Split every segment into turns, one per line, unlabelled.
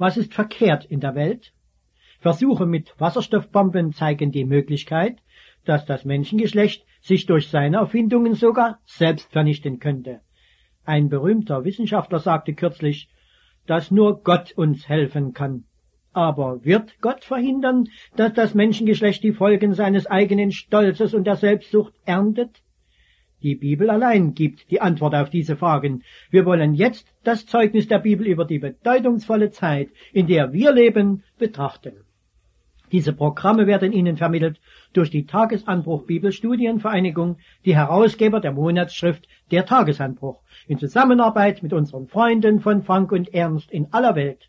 Was ist verkehrt in der Welt? Versuche mit Wasserstoffbomben zeigen die Möglichkeit, dass das Menschengeschlecht sich durch seine Erfindungen sogar selbst vernichten könnte. Ein berühmter Wissenschaftler sagte kürzlich, dass nur Gott uns helfen kann. Aber wird Gott verhindern, dass das Menschengeschlecht die Folgen seines eigenen Stolzes und der Selbstsucht erntet? Die Bibel allein gibt die Antwort auf diese Fragen. Wir wollen jetzt das Zeugnis der Bibel über die bedeutungsvolle Zeit, in der wir leben, betrachten. Diese Programme werden Ihnen vermittelt durch die Tagesanbruch Bibelstudienvereinigung, die Herausgeber der Monatsschrift Der Tagesanbruch, in Zusammenarbeit mit unseren Freunden von Frank und Ernst in aller Welt.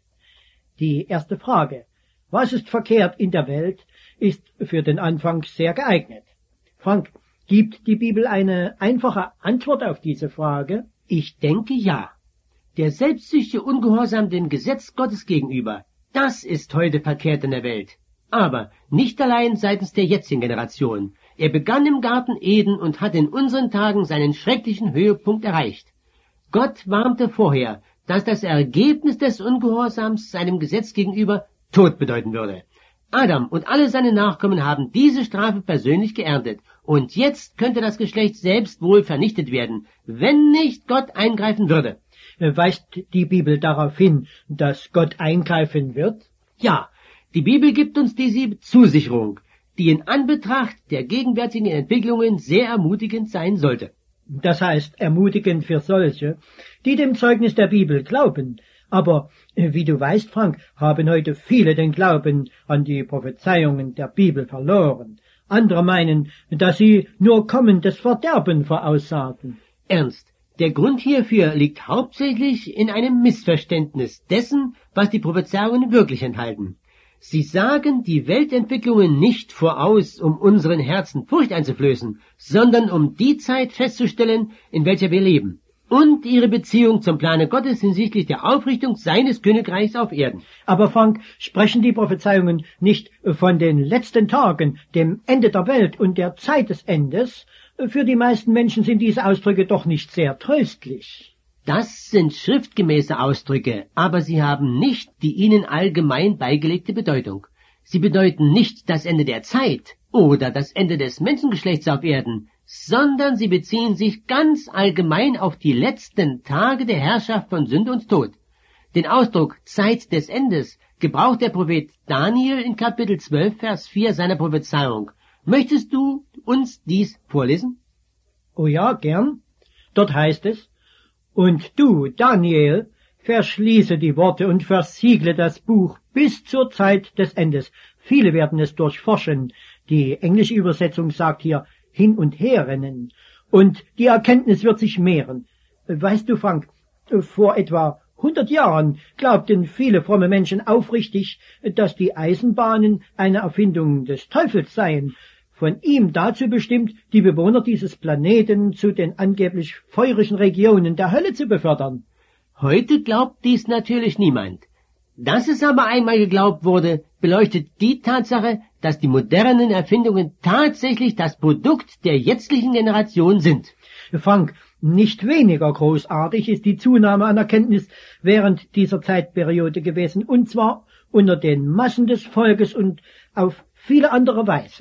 Die erste Frage, was ist verkehrt in der Welt, ist für den Anfang sehr geeignet. Frank, gibt die Bibel eine einfache Antwort auf diese Frage?
Ich denke ja. Der selbstsüchtige Ungehorsam dem Gesetz Gottes gegenüber, das ist heute verkehrt in der Welt. Aber nicht allein seitens der jetzigen Generation. Er begann im Garten Eden und hat in unseren Tagen seinen schrecklichen Höhepunkt erreicht. Gott warnte vorher, dass das Ergebnis des Ungehorsams seinem Gesetz gegenüber Tod bedeuten würde. Adam und alle seine Nachkommen haben diese Strafe persönlich geerntet, und jetzt könnte das Geschlecht selbst wohl vernichtet werden, wenn nicht Gott eingreifen würde.
Weist die Bibel darauf hin, dass Gott eingreifen wird?
Ja, die Bibel gibt uns diese Zusicherung, die in Anbetracht der gegenwärtigen Entwicklungen sehr ermutigend sein sollte.
Das heißt, ermutigend für solche, die dem Zeugnis der Bibel glauben. Aber, wie du weißt, Frank, haben heute viele den Glauben an die Prophezeiungen der Bibel verloren. Andere meinen, dass sie nur kommendes Verderben voraussagen.
Ernst, der Grund hierfür liegt hauptsächlich in einem Missverständnis dessen, was die Prophezeiungen wirklich enthalten. Sie sagen die Weltentwicklungen nicht voraus, um unseren Herzen Furcht einzuflößen, sondern um die Zeit festzustellen, in welcher wir leben, und ihre Beziehung zum Plane Gottes hinsichtlich der Aufrichtung seines Königreichs auf Erden.
Aber Frank, sprechen die Prophezeiungen nicht von den letzten Tagen, dem Ende der Welt und der Zeit des Endes? Für die meisten Menschen sind diese Ausdrücke doch nicht sehr tröstlich.
Das sind schriftgemäße Ausdrücke, aber sie haben nicht die ihnen allgemein beigelegte Bedeutung. Sie bedeuten nicht das Ende der Zeit oder das Ende des Menschengeschlechts auf Erden, sondern sie beziehen sich ganz allgemein auf die letzten Tage der Herrschaft von Sünde und Tod. Den Ausdruck Zeit des Endes gebraucht der Prophet Daniel in Kapitel 12, Vers 4 seiner Prophezeiung. Möchtest du uns dies vorlesen?
Oh ja, gern. Dort heißt es, und du, Daniel, verschließe die Worte und versiegle das Buch bis zur Zeit des Endes. Viele werden es durchforschen. Die englische Übersetzung sagt hier hin und her rennen. Und die Erkenntnis wird sich mehren. Weißt du, Frank, vor etwa 100 Jahren glaubten viele fromme Menschen aufrichtig, dass die Eisenbahnen eine Erfindung des Teufels seien, von ihm dazu bestimmt, die Bewohner dieses Planeten zu den angeblich feurigen Regionen der Hölle zu befördern.
Heute glaubt dies natürlich niemand. Dass es aber einmal geglaubt wurde, beleuchtet die Tatsache, dass die modernen Erfindungen tatsächlich das Produkt der jetzigen Generation sind.
Frank, nicht weniger großartig ist die Zunahme an Erkenntnis während dieser Zeitperiode gewesen, und zwar unter den Massen des Volkes und auf viele andere Weise.